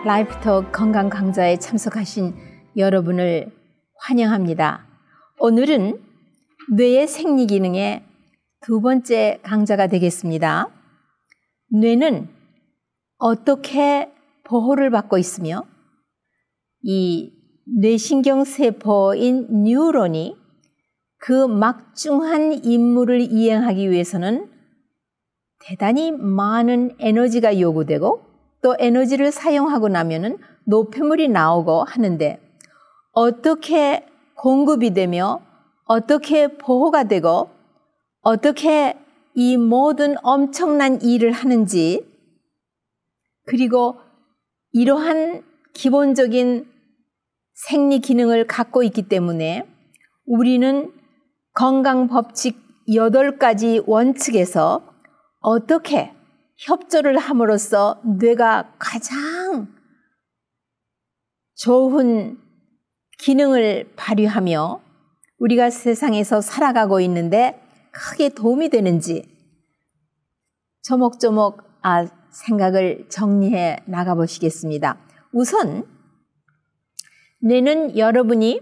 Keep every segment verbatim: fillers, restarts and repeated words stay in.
라이프톡 건강 강좌에 참석하신 여러분을 환영합니다. 오늘은 뇌의 생리 기능의 두 번째 강좌가 되겠습니다. 뇌는 어떻게 보호를 받고 있으며 이 뇌신경세포인 뉴런이 그 막중한 임무를 이행하기 위해서는 대단히 많은 에너지가 요구되고 또 에너지를 사용하고 나면은 노폐물이 나오고 하는데 어떻게 공급이 되며 어떻게 보호가 되고 어떻게 이 모든 엄청난 일을 하는지, 그리고 이러한 기본적인 생리 기능을 갖고 있기 때문에 우리는 건강 법칙 여덟 가지 원칙에서 어떻게 협조를 함으로써 뇌가 가장 좋은 기능을 발휘하며 우리가 세상에서 살아가고 있는데 크게 도움이 되는지 조목조목 아, 생각을 정리해 나가보시겠습니다. 우선 뇌는 여러분이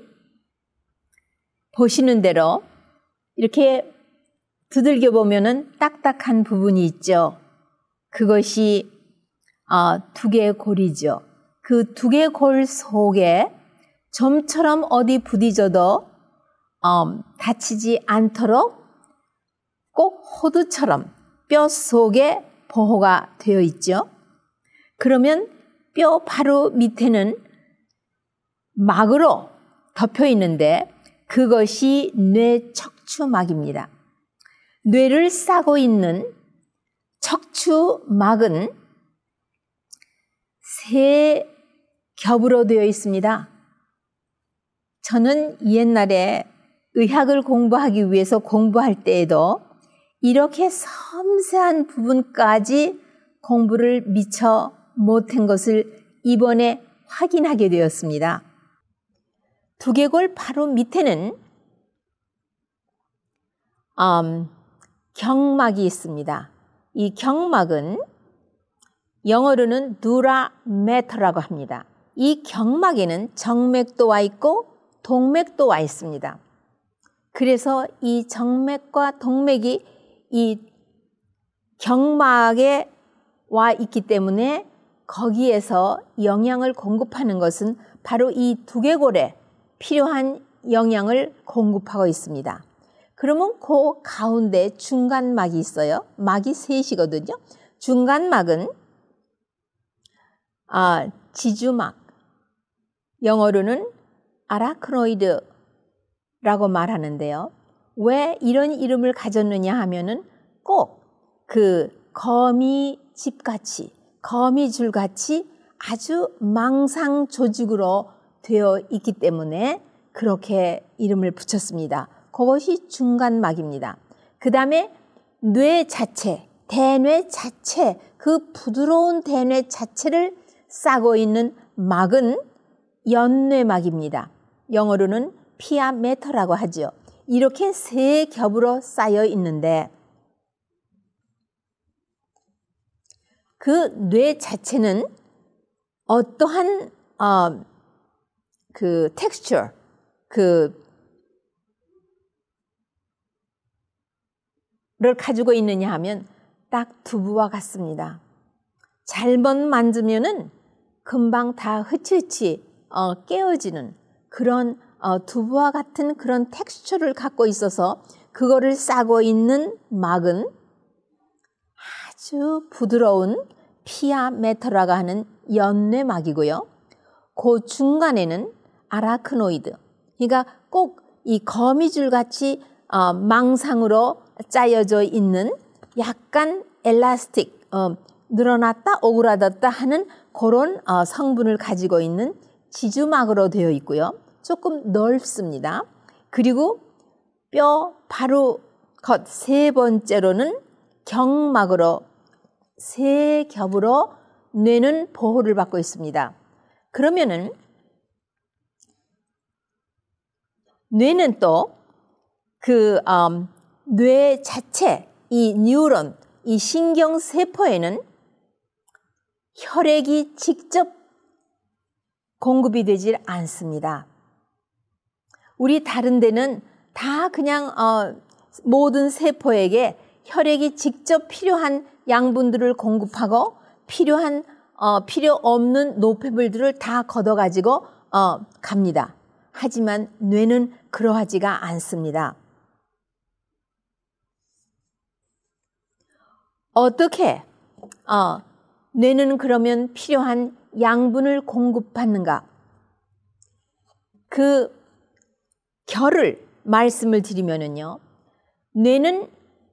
보시는 대로 이렇게 두들겨 보면은 딱딱한 부분이 있죠. 그것이 어, 두개골이죠. 그 두개골 속에 점처럼 어디 부딪혀도 어, 다치지 않도록 꼭 호두처럼 뼈 속에 보호가 되어 있죠. 그러면 뼈 바로 밑에는 막으로 덮여 있는데 그것이 뇌척추막입니다. 뇌를 싸고 있는 척추막은 세 겹으로 되어 있습니다. 저는 옛날에 의학을 공부하기 위해서 공부할 때에도 이렇게 섬세한 부분까지 공부를 미처 못한 것을 이번에 확인하게 되었습니다. 두개골 바로 밑에는 음, 경막이 있습니다. 이 경막은 영어로는 dura mater라고 합니다. 이 경막에는 정맥도 와 있고 동맥도 와 있습니다. 그래서 이 정맥과 동맥이 이 경막에 와 있기 때문에 거기에서 영양을 공급하는 것은 바로 이 두개골에 필요한 영양을 공급하고 있습니다. 그러면 그 가운데 중간막이 있어요. 막이 셋이거든요. 중간막은 아, 지주막, 영어로는 아라크노이드라고 말하는데요. 왜 이런 이름을 가졌느냐 하면은 꼭 그 거미집같이, 거미줄같이 아주 망상 조직으로 되어 있기 때문에 그렇게 이름을 붙였습니다. 그것이 중간막입니다. 그 다음에 뇌 자체, 대뇌 자체, 그 부드러운 대뇌 자체를 싸고 있는 막은 연뇌막입니다. 영어로는 피아 메터라고 하죠. 이렇게 세 겹으로 쌓여 있는데 그 뇌 자체는 어떠한 어, 그 텍스처, 그 를 가지고 있느냐 하면 딱 두부와 같습니다. 잘못 만지면은 금방 다 흐치흐치 어, 깨어지는 그런 어, 두부와 같은 그런 텍스처를 갖고 있어서 그거를 싸고 있는 막은 아주 부드러운 피아 메터라고 하는 연뇌막이고요. 그 중간에는 아라크노이드, 그러니까 꼭 이 거미줄같이 어, 망상으로 짜여져 있는 약간 엘라스틱, 어, 늘어났다 오그라졌다 하는 그런 어, 성분을 가지고 있는 지주막으로 되어 있고요. 조금 넓습니다. 그리고 뼈 바로 겉 세 번째로는 경막으로 세 겹으로 뇌는 보호를 받고 있습니다. 그러면은 뇌는 또 그 음, 뇌 자체, 이 뉴런, 이 신경세포에는 혈액이 직접 공급이 되질 않습니다. 우리 다른 데는 다 그냥 어, 모든 세포에게 혈액이 직접 필요한 양분들을 공급하고 필요한 어, 필요 없는 노폐물들을 다 걷어가지고 어, 갑니다. 하지만 뇌는 그러하지가 않습니다. 어떻게 어, 뇌는 그러면 필요한 양분을 공급받는가? 그 결을 말씀을 드리면은요, 뇌는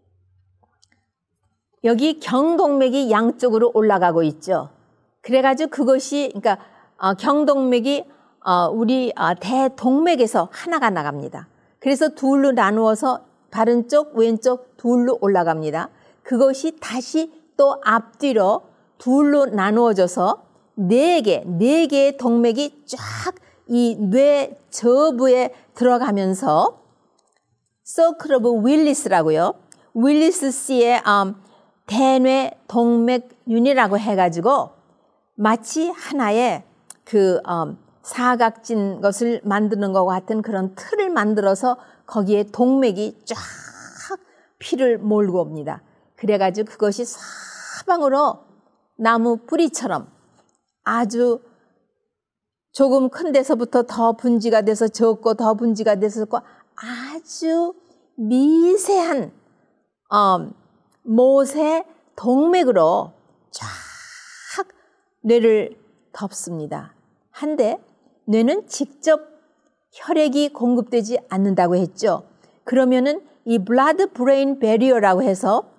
여기 경동맥이 양쪽으로 올라가고 있죠. 그래가지고 그것이 그러니까 어, 경동맥이 어, 우리 어, 대동맥에서 하나가 나갑니다. 그래서 둘로 나누어서 바른 쪽, 왼쪽 둘로 올라갑니다. 그것이 다시 또 앞뒤로 둘로 나누어져서 네 개, 네 개의 동맥이 쫙 이 뇌 저부에 들어가면서 Circle of Willis라고요. 윌리스 씨의 음, 대뇌 동맥윤이라고 해가지고 마치 하나의 그 음, 사각진 것을 만드는 것과 같은 그런 틀을 만들어서 거기에 동맥이 쫙 피를 몰고 옵니다. 그래가지고 그것이 사방으로 나무 뿌리처럼 아주 조금 큰 데서부터 더 분지가 돼서 적고 더 분지가 돼서 적고 아주 미세한 어, 못의 동맥으로 쫙 뇌를 덮습니다. 한데 뇌는 직접 혈액이 공급되지 않는다고 했죠. 그러면은 이 blood brain barrier라고 해서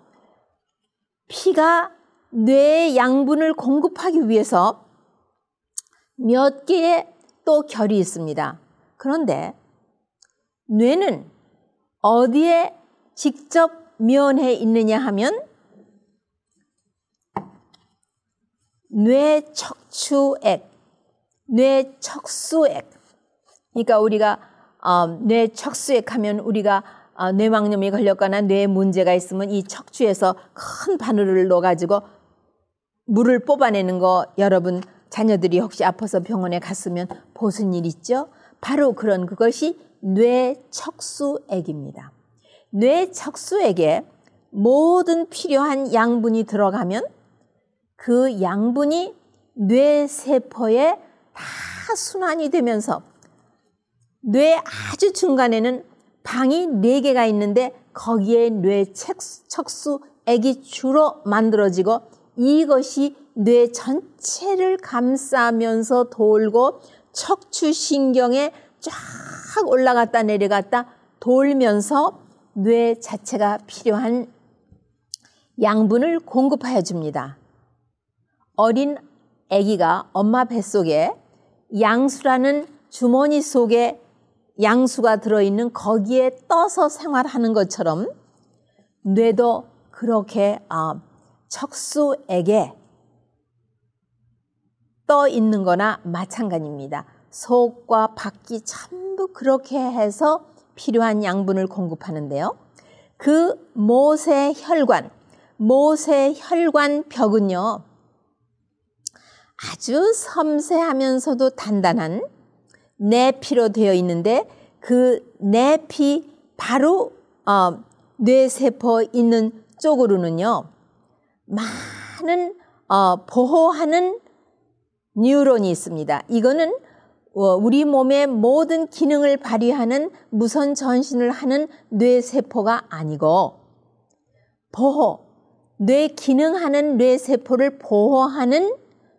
피가 뇌의 양분을 공급하기 위해서 몇 개의 또 결이 있습니다. 그런데 뇌는 어디에 직접 면해 있느냐 하면 뇌척추액, 뇌척수액. 그러니까 우리가 어, 뇌척수액 하면 우리가 어, 뇌막염이 걸렸거나 뇌에 문제가 있으면 이 척추에서 큰 바늘을 넣어가지고 물을 뽑아내는 거 여러분 자녀들이 혹시 아파서 병원에 갔으면 보신 일 있죠? 바로 그런 그것이 뇌척수액입니다. 뇌척수액에 모든 필요한 양분이 들어가면 그 양분이 뇌세포에 다 순환이 되면서 뇌 아주 중간에는 방이 네 개가 있는데 거기에 뇌척수액이 주로 만들어지고 이것이 뇌 전체를 감싸면서 돌고 척추신경에 쫙 올라갔다 내려갔다 돌면서 뇌 자체가 필요한 양분을 공급하여 줍니다. 어린 아기가 엄마 뱃속에 양수라는 주머니 속에 양수가 들어있는 거기에 떠서 생활하는 것처럼 뇌도 그렇게 어, 척수액에 떠 있는 거나 마찬가지입니다. 속과 밖이 전부 그렇게 해서 필요한 양분을 공급하는데요. 그 모세 혈관, 모세 혈관 벽은요, 아주 섬세하면서도 단단한 내피로 되어 있는데 그 내피 바로 어, 뇌세포 있는 쪽으로는요, 많은 어, 보호하는 뉴런이 있습니다. 이거는 어, 우리 몸의 모든 기능을 발휘하는 무선 전신을 하는 뇌세포가 아니고 보호, 뇌 기능하는 뇌세포를 보호하는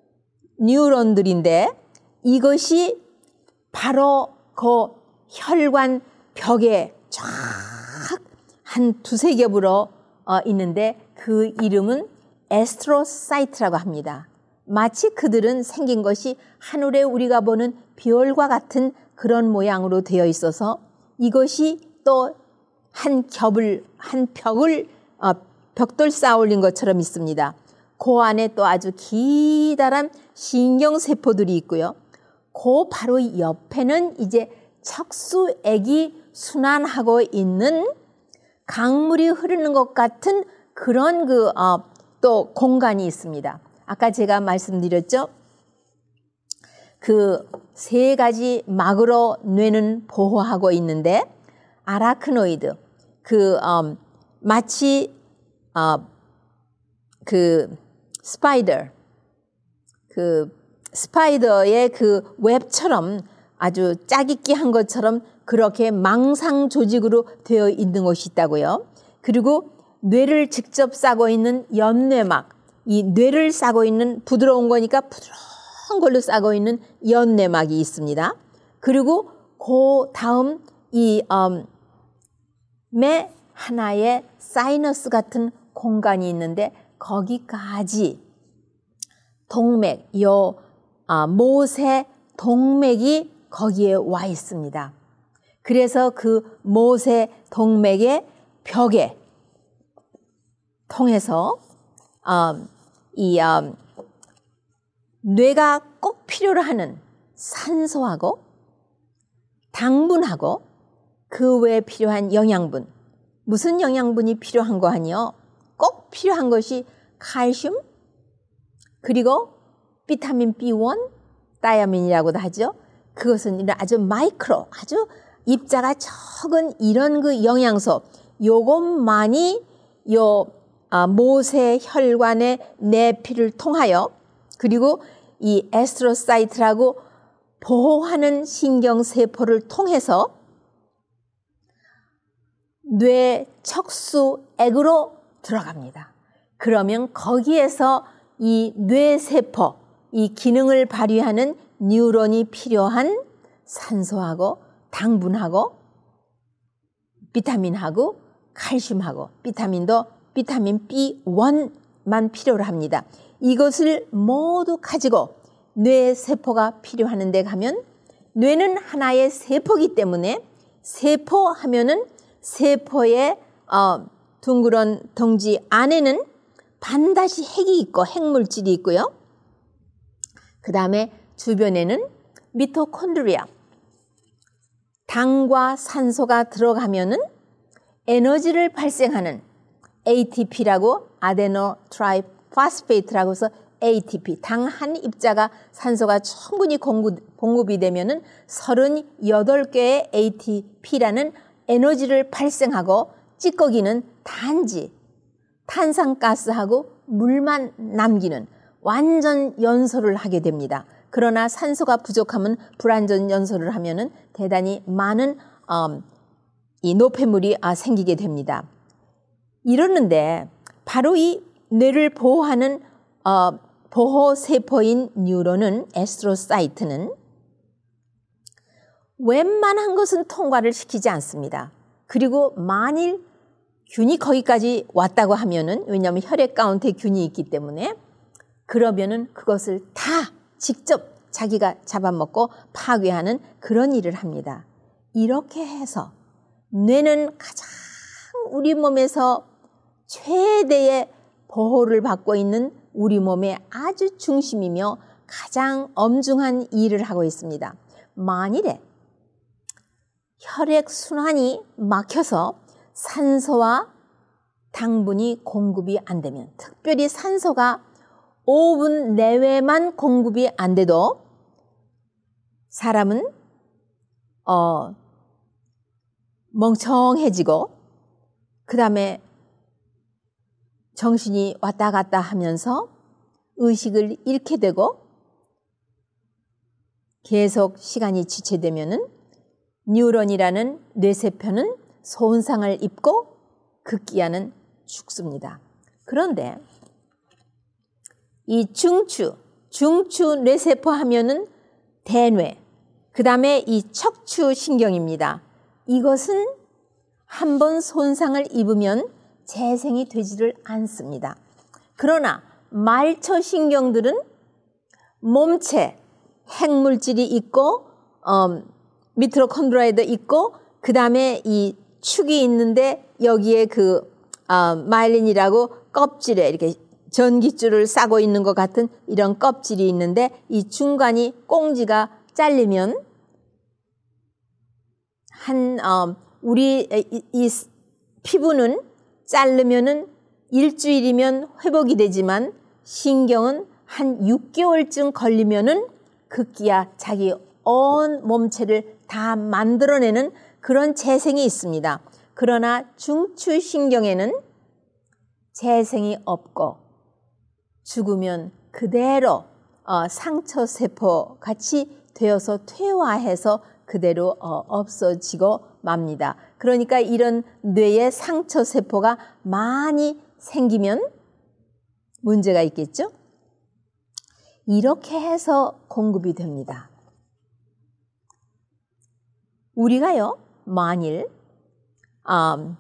뉴런들인데 이것이 바로 그 혈관 벽에 쫙 한 두세 겹으로 어, 있는데 그 이름은 에스트로사이트라고 합니다. 마치 그들은 생긴 것이 하늘에 우리가 보는 별과 같은 그런 모양으로 되어 있어서 이것이 또 한 겹을, 한 벽을, 어, 벽돌 쌓아 올린 것처럼 있습니다. 그 안에 또 아주 기다란 신경세포들이 있고요. 그 바로 옆에는 이제 척수액이 순환하고 있는 강물이 흐르는 것 같은 그런 그, 어, 또 공간이 있습니다. 아까 제가 말씀드렸죠? 그 세 가지 막으로 뇌는 보호하고 있는데 아라크노이드 그 음, 마치 어, 그 스파이더 그 스파이더의 그 웹처럼 아주 짜깁기한 것처럼 그렇게 망상 조직으로 되어 있는 것이 있다고요. 그리고 뇌를 직접 싸고 있는 연뇌막, 이 뇌를 싸고 있는 부드러운 거니까 부드러운 걸로 싸고 있는 연뇌막이 있습니다. 그리고 그 다음 이 음, 매 하나의 사이너스 같은 공간이 있는데 거기까지 동맥, 요 아, 모세 동맥이 거기에 와 있습니다. 그래서 그 모세 동맥의 벽에 통해서 음, 이 음, 뇌가 꼭 필요로 하는 산소하고 당분하고 그 외에 필요한 영양분, 무슨 영양분이 필요한 거 아니요? 꼭 필요한 것이 칼슘, 그리고 비타민 비 원, 다이아민이라고도 하죠. 그것은 아주 마이크로, 아주 입자가 적은 이런 그 영양소, 요것만이 요 아, 모세 혈관의 내피를 통하여 그리고 이 에스트로사이트라고 보호하는 신경세포를 통해서 뇌 척수액으로 들어갑니다. 그러면 거기에서 이 뇌세포, 이 기능을 발휘하는 뉴런이 필요한 산소하고 당분하고 비타민하고 칼슘하고 비타민도 비타민 비 원만 필요로 합니다. 이것을 모두 가지고 뇌세포가 필요한 데 가면 뇌는 하나의 세포이기 때문에 세포 하면은 세포의 어, 둥그런 덩지 안에는 반드시 핵이 있고 핵물질이 있고요. 그 다음에 주변에는 미토콘드리아, 당과 산소가 들어가면은 에너지를 발생하는 에이티피라고 아데노 트라이 파스페이트라고 해서 에이티피, 당 한 입자가 산소가 충분히 공급, 공급이 되면은 서른여덟 개의 에이티피라는 에너지를 발생하고 찌꺼기는 단지 탄산가스하고 물만 남기는 완전 연소를 하게 됩니다. 그러나 산소가 부족하면 불완전 연소를 하면은 대단히 많은 음, 이 노폐물이 아, 생기게 됩니다. 이러는데 바로 이 뇌를 보호하는 어, 보호세포인 뉴런은 에스트로사이트는 웬만한 것은 통과를 시키지 않습니다. 그리고 만일 균이 거기까지 왔다고 하면은 왜냐하면 혈액 가운데 균이 있기 때문에 그러면은 그것을 다 직접 자기가 잡아먹고 파괴하는 그런 일을 합니다. 이렇게 해서 뇌는 가장 우리 몸에서 최대의 보호를 받고 있는 우리 몸의 아주 중심이며 가장 엄중한 일을 하고 있습니다. 만일에 혈액순환이 막혀서 산소와 당분이 공급이 안 되면, 특별히 산소가 오 분 내외만 공급이 안 돼도 사람은 어, 멍청해지고 그 다음에 정신이 왔다 갔다 하면서 의식을 잃게 되고 계속 시간이 지체되면은 뉴런이라는 뇌세포는 손상을 입고 극기야는 죽습니다. 그런데 이 중추, 중추 뇌세포 하면은 대뇌, 그 다음에 이 척추신경입니다. 이것은 한번 손상을 입으면 재생이 되지를 않습니다. 그러나 말초신경들은 몸체 핵물질이 있고 어, 미토콘드리아도 있고 그 다음에 이 축이 있는데 여기에 그 어, 마일린이라고 껍질에 이렇게 전깃줄을 싸고 있는 것 같은 이런 껍질이 있는데 이 중간이 꽁지가 잘리면 한 어, 우리 이, 이 피부는 자르면은 일주일이면 회복이 되지만 신경은 한 육 개월쯤 걸리면은 급기야 자기 온 몸체를 다 만들어내는 그런 재생이 있습니다. 그러나 중추신경에는 재생이 없고 죽으면 그대로 어, 상처세포 같이 되어서 퇴화해서 그대로 어, 없어지고 맙니다. 그러니까 이런 뇌에 상처세포가 많이 생기면 문제가 있겠죠? 이렇게 해서 공급이 됩니다. 우리가요, 만일 음,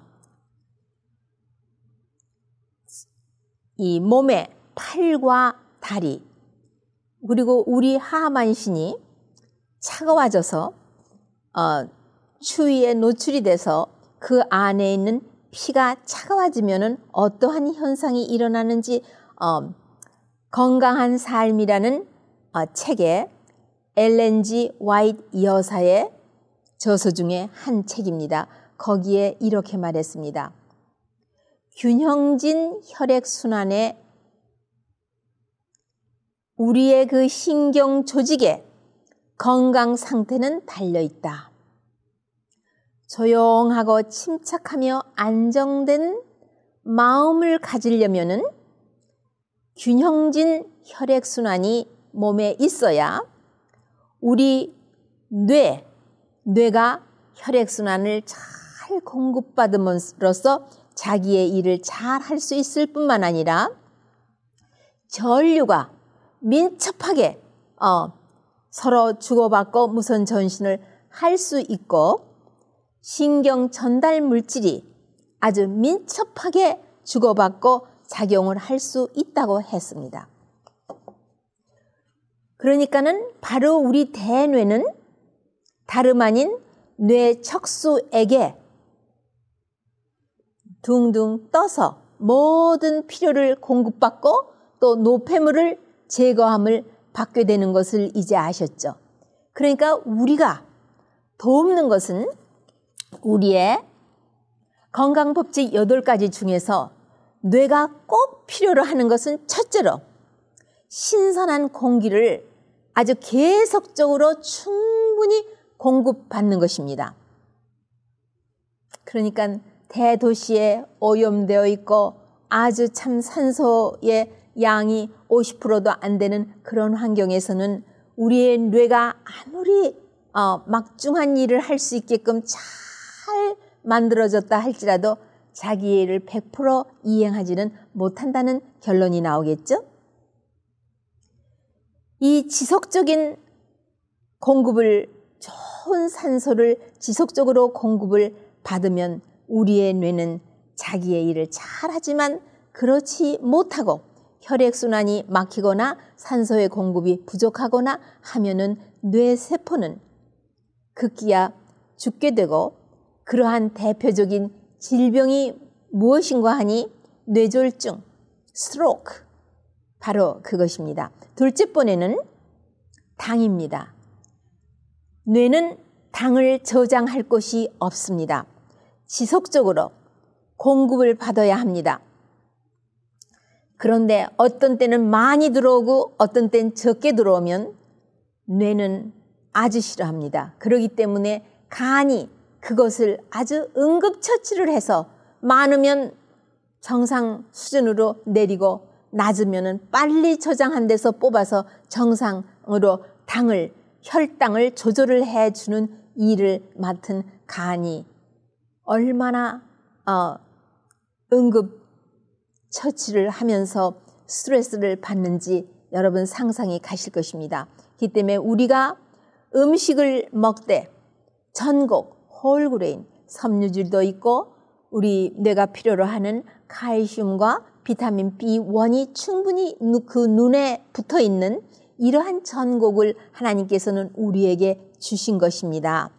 이 몸의 팔과 다리 그리고 우리 하만신이 차가워져서 어, 추위에 노출이 돼서 그 안에 있는 피가 차가워지면은 어떠한 현상이 일어나는지 어, 건강한 삶이라는 어, 책에 엘렌 지 화이트 여사의 저서 중에 한 책입니다. 거기에 이렇게 말했습니다. 균형진 혈액순환에 우리의 그 신경 조직의 건강 상태는 달려있다. 조용하고 침착하며 안정된 마음을 가지려면은 균형진 혈액순환이 몸에 있어야 우리 뇌, 뇌가 혈액순환을 잘 공급받음으로써 자기의 일을 잘 할 수 있을 뿐만 아니라 전류가 민첩하게 어, 서로 주고받고 무선 전신을 할 수 있고 신경 전달 물질이 아주 민첩하게 주고받고 작용을 할 수 있다고 했습니다. 그러니까는 바로 우리 대뇌는 다름 아닌 뇌 척수에게 둥둥 떠서 모든 필요를 공급받고 또 노폐물을 제거함을 받게 되는 것을 이제 아셨죠. 그러니까 우리가 돕는 것은 우리의 건강법칙 여덟 가지 중에서 뇌가 꼭 필요로 하는 것은 첫째로 신선한 공기를 아주 계속적으로 충분히 공급받는 것입니다. 그러니까 대도시에 오염되어 있고 아주 참 산소의 양이 오십 퍼센트도 안 되는 그런 환경에서는 우리의 뇌가 아무리 어, 막중한 일을 할 수 있게끔 잘 만들어졌다 할지라도 자기 일을 백 퍼센트 이행하지는 못한다는 결론이 나오겠죠? 이 지속적인 공급을 좋은 산소를 지속적으로 공급을 받으면 우리의 뇌는 자기의 일을 잘하지만 그렇지 못하고 혈액순환이 막히거나 산소의 공급이 부족하거나 하면은 뇌세포는 급기야 죽게 되고 그러한 대표적인 질병이 무엇인가 하니 뇌졸중, 스트로크, 바로 그것입니다. 둘째 번에는 당입니다. 뇌는 당을 저장할 곳이 없습니다. 지속적으로 공급을 받아야 합니다. 그런데 어떤 때는 많이 들어오고 어떤 때는 적게 들어오면 뇌는 아주 싫어합니다. 그렇기 때문에 간이 그것을 아주 응급처치를 해서 많으면 정상 수준으로 내리고 낮으면 빨리 저장한 데서 뽑아서 정상으로 당을, 혈당을 조절을 해주는 일을 맡은 간이 얼마나 어, 응급 처치를 하면서 스트레스를 받는지 여러분 상상이 가실 것입니다. 그렇기 때문에 우리가 음식을 먹되 전곡, 홀그레인, 섬유질도 있고 우리 뇌가 필요로 하는 칼슘과 비타민 비 원이 충분히 그 눈에 붙어 있는 이러한 전곡을 하나님께서는 우리에게 주신 것입니다.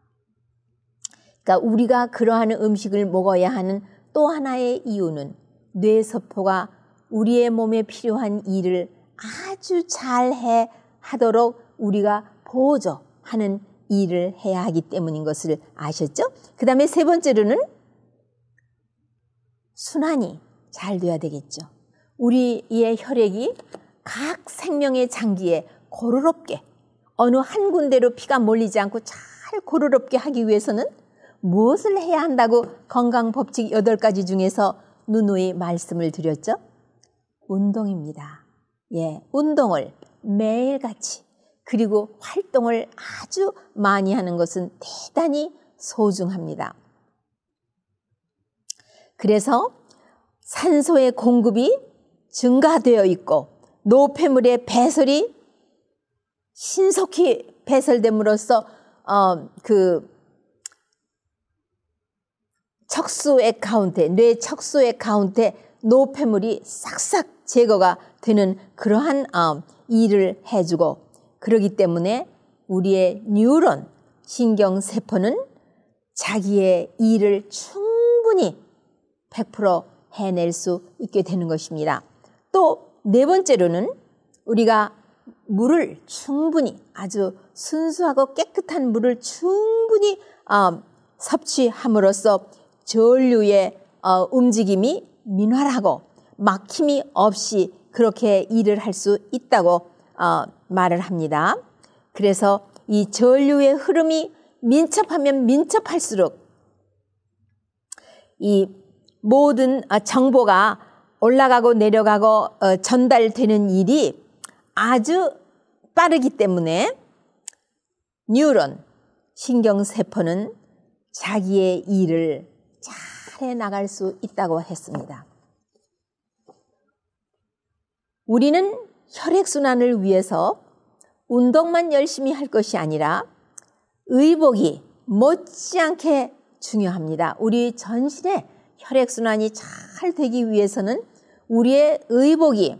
그러니까 우리가 그러한 음식을 먹어야 하는 또 하나의 이유는 뇌세포가 우리의 몸에 필요한 일을 아주 잘해 하도록 우리가 보조하는 일을 해야 하기 때문인 것을 아셨죠? 그 다음에 세 번째로는 순환이 잘 돼야 되겠죠. 우리의 혈액이 각 생명의 장기에 고루롭게 어느 한 군데로 피가 몰리지 않고 잘 고루럽게 하기 위해서는 무엇을 해야 한다고 건강법칙 여덟 가지 중에서 누누이 말씀을 드렸죠? 운동입니다. 예, 운동을 매일같이 그리고 활동을 아주 많이 하는 것은 대단히 소중합니다. 그래서 산소의 공급이 증가되어 있고 노폐물의 배설이 신속히 배설됨으로써 어, 그 척수액 가운데, 뇌 척수액 가운데 노폐물이 싹싹 제거가 되는 그러한 어, 일을 해주고, 그러기 때문에 우리의 뉴런, 신경세포는 자기의 일을 충분히 백 퍼센트 해낼 수 있게 되는 것입니다. 또 네 번째로는 우리가 물을 충분히, 아주 순수하고 깨끗한 물을 충분히 어, 섭취함으로써 전류의 어, 움직임이 민활하고 막힘이 없이 그렇게 일을 할 수 있다고 어, 말을 합니다. 그래서 이 전류의 흐름이 민첩하면 민첩할수록 이 모든 정보가 올라가고 내려가고 어, 전달되는 일이 아주 빠르기 때문에 뉴런, 신경세포는 자기의 일을 잘 해나갈 수 있다고 했습니다. 우리는 혈액순환을 위해서 운동만 열심히 할 것이 아니라 의복이 못지않게 중요합니다. 우리 전신의 혈액순환이 잘 되기 위해서는 우리의 의복이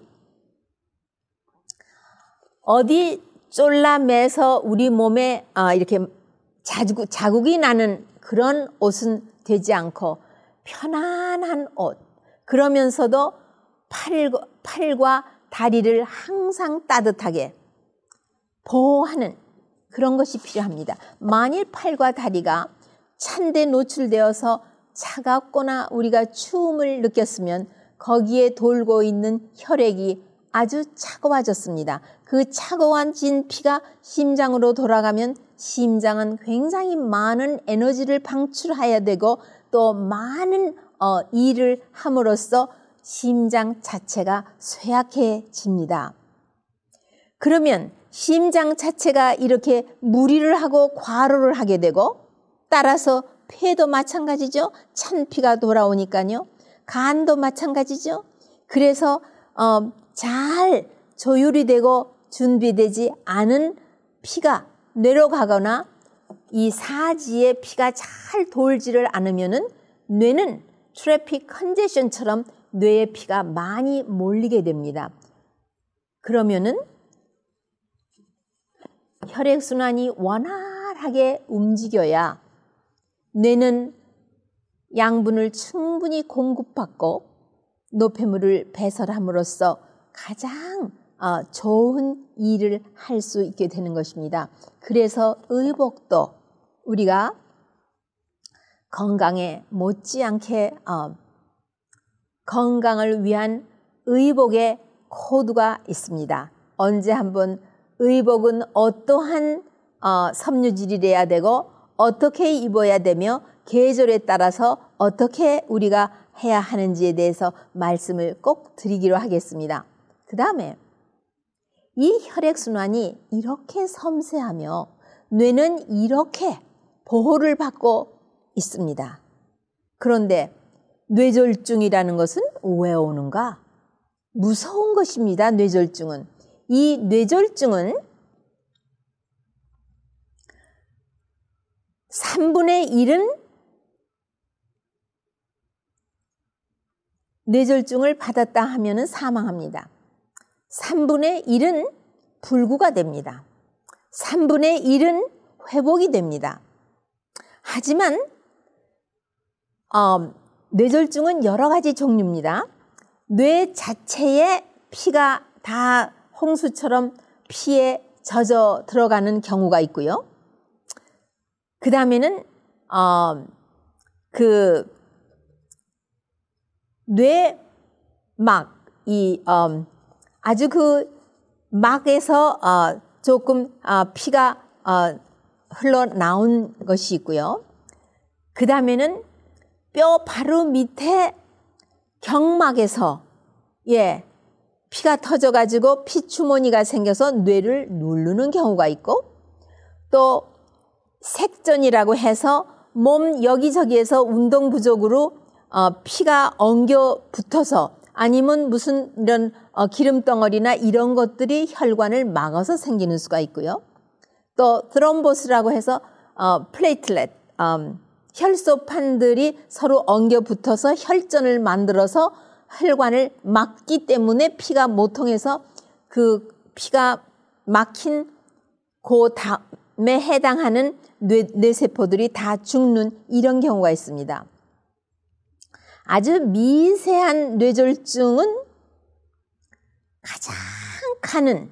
어디 쫄라매서 우리 몸에 이렇게 자국, 자국이 나는 그런 옷은 되지 않고 편안한 옷, 그러면서도 팔, 팔과 다리를 항상 따뜻하게 보호하는 그런 것이 필요합니다. 만일 팔과 다리가 찬데 노출되어서 차갑거나 우리가 추움을 느꼈으면 거기에 돌고 있는 혈액이 아주 차가워졌습니다. 그 차가워진 피가 심장으로 돌아가면 심장은 굉장히 많은 에너지를 방출해야 되고 또 많은 어, 일을 함으로써 심장 자체가 쇠약해집니다. 그러면 심장 자체가 이렇게 무리를 하고 과로를 하게 되고, 따라서 폐도 마찬가지죠. 찬 피가 돌아오니까요. 간도 마찬가지죠. 그래서 어, 잘 조율이 되고 준비되지 않은 피가 뇌로 가거나 이 사지에 피가 잘 돌지를 않으면은 뇌는 트래픽 컨제션처럼 뇌에 피가 많이 몰리게 됩니다. 그러면은 혈액순환이 원활하게 움직여야 뇌는 양분을 충분히 공급받고 노폐물을 배설함으로써 가장 좋은 일을 할 수 있게 되는 것입니다. 그래서 의복도 우리가 건강에 못지않게 어, 건강을 위한 의복의 코드가 있습니다. 언제 한번 의복은 어떠한 어, 섬유질이래야 되고 어떻게 입어야 되며 계절에 따라서 어떻게 우리가 해야 하는지에 대해서 말씀을 꼭 드리기로 하겠습니다. 그 다음에 이 혈액순환이 이렇게 섬세하며 뇌는 이렇게 보호를 받고 있습니다. 그런데 뇌졸중이라는 것은 왜 오는가? 무서운 것입니다. 뇌졸중은. 이 뇌졸중은 삼분의 일은 뇌졸중을 받았다 하면 사망합니다. 삼분의 일은 불구가 됩니다. 삼분의 일은 회복이 됩니다. 하지만 어, 뇌졸중은 여러 가지 종류입니다. 뇌 자체에 피가 다 홍수처럼 피에 젖어 들어가는 경우가 있고요. 그 다음에는 어, 그 뇌막, 이 어, 아주 그 막에서 어, 조금 어, 피가 어, 흘러나온 것이 있고요. 그 다음에는 뼈 바로 밑에 경막에서 예, 피가 터져가지고 피주머니가 생겨서 뇌를 누르는 경우가 있고, 또 색전이라고 해서 몸 여기저기에서 운동 부족으로 어, 피가 엉겨 붙어서 아니면 무슨 이런 어, 기름덩어리나 이런 것들이 혈관을 막아서 생기는 수가 있고요. 또 트롬보스라고 해서 어, 플레이틀렛, 음, 혈소판들이 서로 엉겨 붙어서 혈전을 만들어서 혈관을 막기 때문에 피가 못 통해서 그 피가 막힌 그 다음에 해당하는 뇌, 뇌세포들이 다 죽는 이런 경우가 있습니다. 아주 미세한 뇌졸중은 가장 가는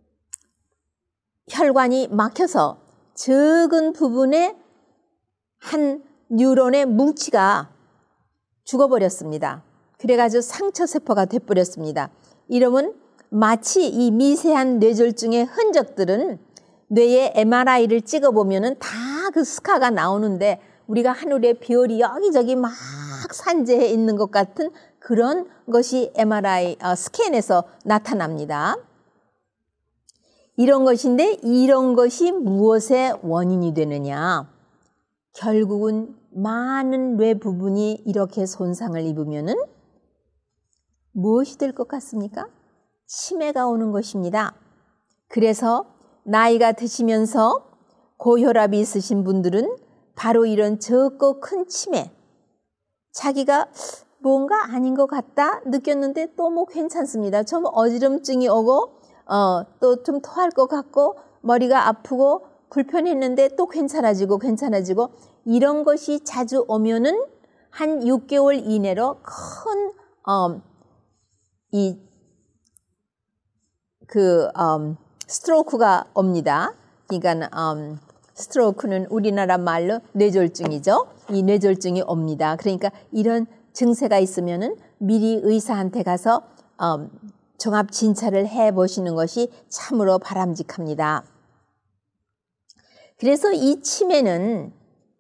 혈관이 막혀서 적은 부분에 한 뉴런의 뭉치가 죽어버렸습니다. 그래가지고 상처세포가 돼버렸습니다. 이러면 마치 이 미세한 뇌졸중의 흔적들은 뇌에 엠알아이를 찍어보면 다 그 스카가 나오는데 우리가 하늘에 별이 여기저기 막 산재해 있는 것 같은 그런 것이 엠알아이 어, 스캔에서 나타납니다. 이런 것인데 이런 것이 무엇의 원인이 되느냐? 결국은 많은 뇌 부분이 이렇게 손상을 입으면은 무엇이 될 것 같습니까? 치매가 오는 것입니다. 그래서 나이가 드시면서 고혈압이 있으신 분들은 바로 이런 적고 큰 치매, 자기가 뭔가 아닌 것 같다 느꼈는데 또 뭐 괜찮습니다. 좀 어지럼증이 오고 어, 또 좀 토할 것 같고 머리가 아프고 불편했는데 또 괜찮아지고 괜찮아지고 이런 것이 자주 오면은 한 육 개월 이내로 큰 어, 이 그 음, 스트로크가 옵니다. 그러니까 음, 스트로크는 우리나라 말로 뇌졸중이죠. 이 뇌졸중이 옵니다. 그러니까 이런 증세가 있으면은 미리 의사한테 가서 음, 종합 진찰을 해 보시는 것이 참으로 바람직합니다. 그래서 이 치매는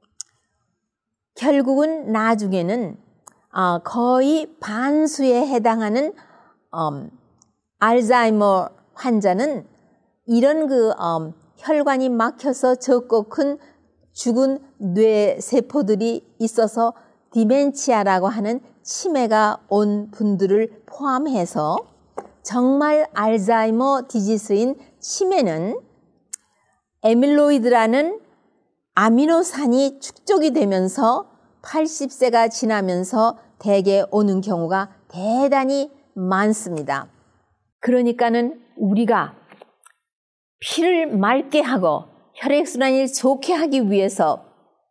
결국은 나중에는 어, 거의 반수에 해당하는 음, 알츠하이머 환자는 이런 그 음, 혈관이 막혀서 적고 큰 죽은 뇌세포들이 있어서 디멘치아라고 하는 치매가 온 분들을 포함해서 정말 알츠하이머 디지스인 치매는 에밀로이드라는 아미노산이 축적이 되면서 팔십 세가 지나면서 대개 오는 경우가 대단히 많습니다. 그러니까는 우리가 피를 맑게 하고 혈액순환을 좋게 하기 위해서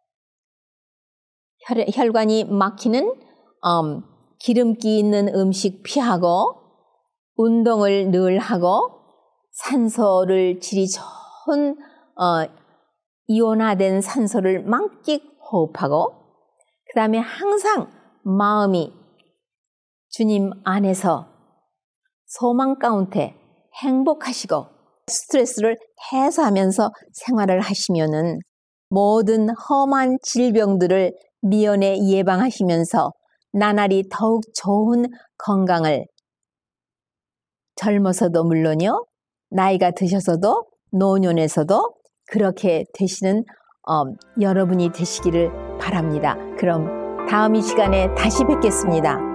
혈, 혈관이 막히는 음, 기름기 있는 음식 피하고 운동을 늘 하고 산소를 질이 좋은 어, 이온화된 산소를 만끽 호흡하고 그 다음에 항상 마음이 주님 안에서 소망 가운데 행복하시고 스트레스를 해소하면서 생활을 하시면은 모든 험한 질병들을 미연에 예방하시면서 나날이 더욱 좋은 건강을 젊어서도 물론요, 나이가 드셔서도 노년에서도 그렇게 되시는 어, 여러분이 되시기를 바랍니다. 그럼 다음 이 시간에 다시 뵙겠습니다.